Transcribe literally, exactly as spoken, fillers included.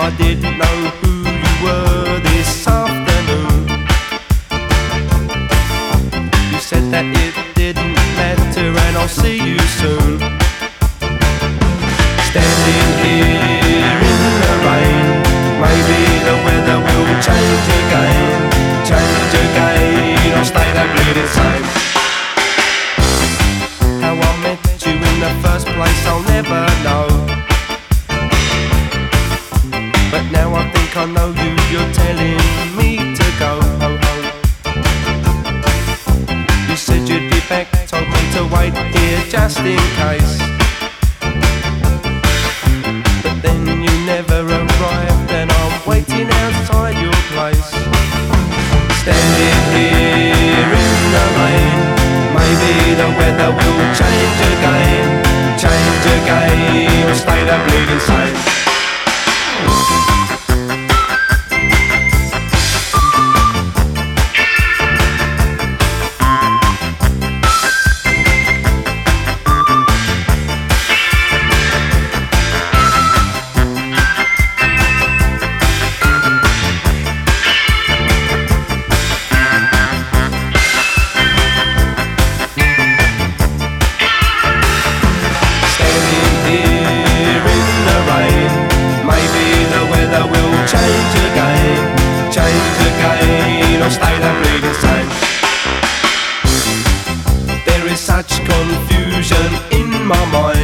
I didn't know who you were this afternoon. You said that it didn't matter and I'll see you soon. Standing here in the rain, maybe the weather will change again. Change again, I'll stay that bleeding same. How I met you in the first place I'll never know, but now I think I know you, you're telling me to go. Oh, oh. You said you'd be back, told me to wait here just in case, but then you never arrived and I'm waiting outside your place. Standing here in the rain, maybe the weather will change again. Change again, or stay the bleeding same. Change again, change again, or stay the bleeding same. There is such confusion in my mind.